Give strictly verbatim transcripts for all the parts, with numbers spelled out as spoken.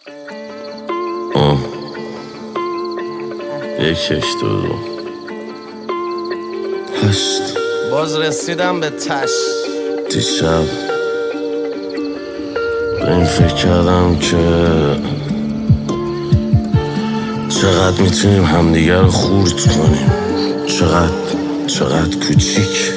آه. یکش دو دو هشت. باز رسیدم به تش. دیشب به این فکر کردم که چقدر میتونیم همدیگر رو خورد کنیم. چقدر چقدر کوچیک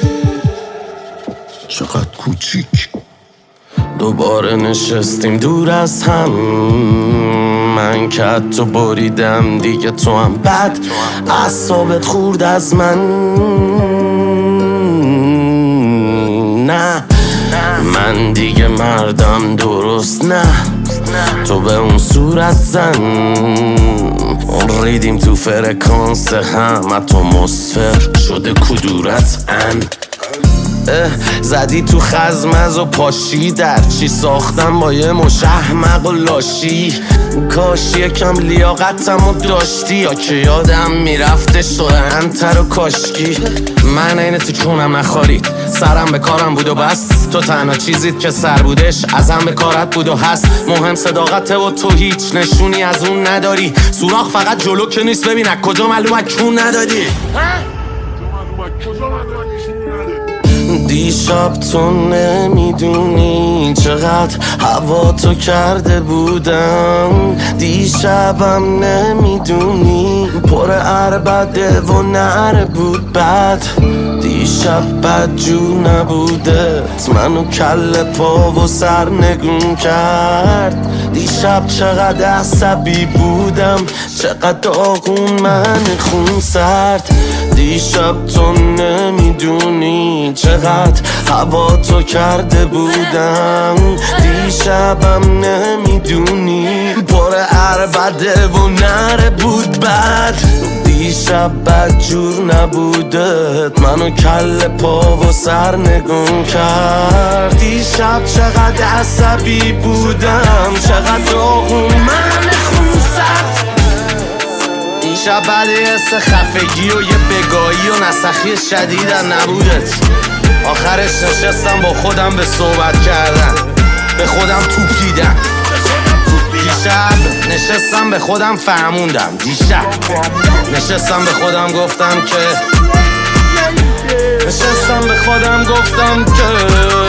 چقدر کوچیک. دوباره نشستیم دور از هم، من که تو بریدم دیگه تو هم بد اعصابت خورد از من. نه من دیگه مردم درست نه، تو به اون صورت زن. اون ریدیم تو فرکانس هم، اتمسفر شده کدورت ان. زدی تو خزمز و پاشی، در چی ساختم با یه مشهمق و لاشی. کاش یکم لیاقتم و داشتی، یا که یادم میرفتش تو انتر و کاشکی. من اینه تو چونم نخارید، سرم به کارم بود و بس. تو تنها چیزید که سر بودش ازم به کارت بود و هست. مهم صداقته و تو هیچ نشونی از اون نداری. سوراخ فقط جلو که نیست، ببین از کجا معلومه کون نداری. دیشب تو نمیدونی چقدر هوا تو کرده بودم. دیشبم نمیدونی پر عربده و نره بود بد. دیشب بد جو نبوده منو کل پا و سر نگون کرد. دیشب چقدر عصبی بودم، چقدر داغون من خون سرد. دیشب تو نمیدونی چقدر هوا تو کرده بودم. دیشبم نمیدونی پر عربده و نره بود بد. دیشب بد جور نبودت منو کل پا و سر نگون کرد. دیشب چقدر عصبی بودم، چقدر داغون من خون سرد. دیشب بعد حس خفگی و یه بگاهی و نسخی شدیدم نبودت. آخرش نشستم با خودم به صحبت کردن، به خودم توپ دیدم. دیشب نشستم به خودم فهموندم. دیشب نشستم به خودم گفتم که نشستم به خودم گفتم که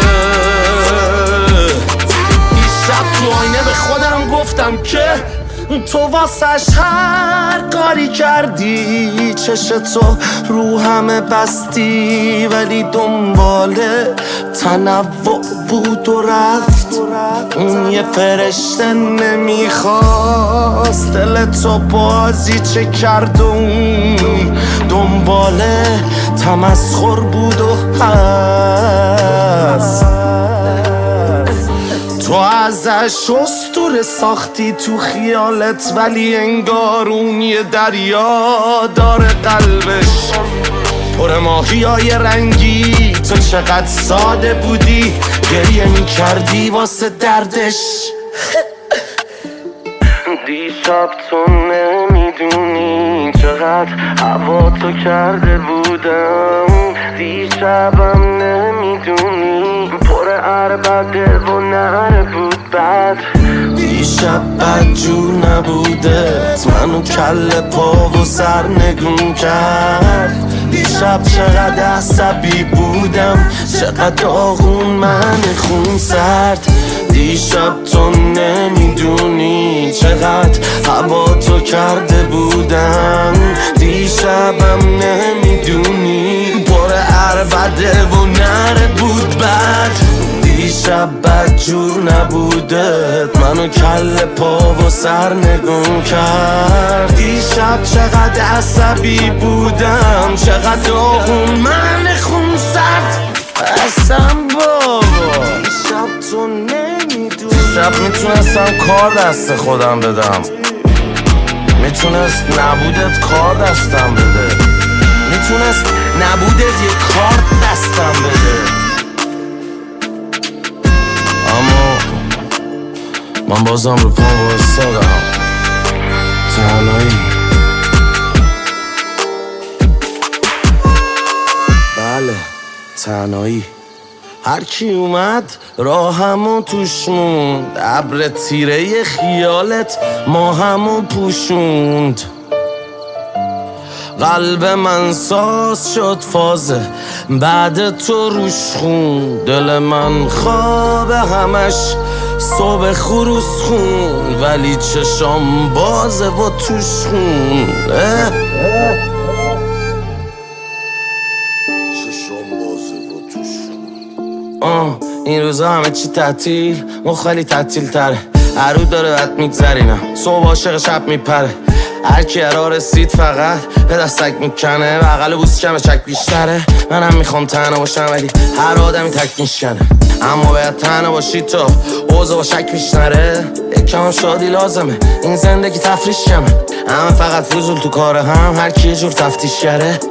دیشب تو آینه به خودم گفتم که تو واسش هر کاری کردی. چش تو رو همه بستی، ولی دنبال تنوع بود و رفت. اون یه فرشته نمیخواست دل تو بازی چه کرد. اون دنبال تمسخر بود و هست. تو ازش اسطوره ساختی تو خیالت، ولی انگار اون یه دریا داره قلبش پر ماهیای رنگی. تو چقدر ساده بودی، گریه میکردی واسه دردش. دیشب تو نمیدونی چقدر هوا تو کرده بودم. دیشبم نمیدونی پر عربده و نره بود بد. دیشب بد جور نبودت منو کل پا و سر نگون کرد. دیشب چقدر عصبی بودم، چقدر داغون من خون سرد. دیشب تو نمیدونی چقدر هوا تو کرده بودم. دیشبم نمیدونی پر عربده و نره بود بد. دیشب بد جور نبودت منو کل پا و سر نگون کرد. دیشب چقدر عصبی بودم، چقدر داغون من خون سرد. اصلا بابا دیشب تو نمیدونی. دیشب میتونستم کار دست خودم بدم، میتونست نبودت کار دستم بده. میتونست نبودت یه کار دستم بده. اما من بازم رو پام وایستادم. تنهایی بله تنهایی هر کی اومد راهمو توش موند، ابر تیره خیالت ماهمو پوشوند. قلب من ساز شد فازه بعد تو روش خون، دل من خواب همش صبح خروس خون، ولی چشام بازه و توش خون. چشام بازه و توش خون. آه این روزا همه چی تعطیل، ما خیلی تعطیل تره، هر رو داره بد میگذرینم، صبح عاشق شب میپره. هر کی را رسید فقط به دستک میکنه، بغل بوس کمه چک بیشتره. منم میخوام تنها باشم ولی هر آدمی تک میشکنه، اما باید تنها باشی تو اوضاع با شک میشنره. یکم شادی لازمه این زندگی تفریش کمه، همه فقط فضول تو کار هم، هر کی یه جور تفتیش کره.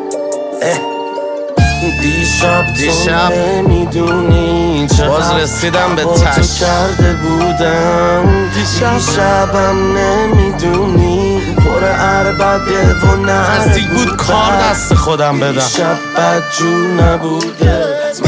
دیشب دیشب نمیدونی باز رسیدم به تش کرده بودم، دیشب شبم نمیدونی پر عربده و نزدیک بود کار دست خودم بدم. دیشب بدجور نبوده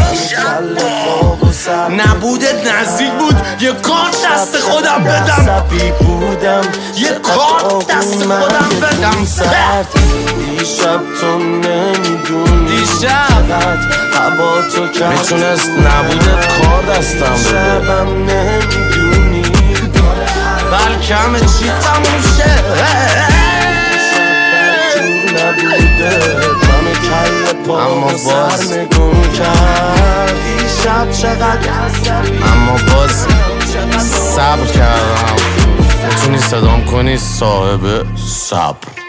نبودت نزدیک بود یه کار دست خودم بدم، عصبی بودم یه کار دست خودم بدم. دیشب تو نمیدونی دیشب هوا تو کرد میتونست نبودت کار دستم بده، شبم نمیدونی بلکه همه چی تموم شه. اما باز اما باز صبر کردم، میتونی صدام کنی صاحب صبر.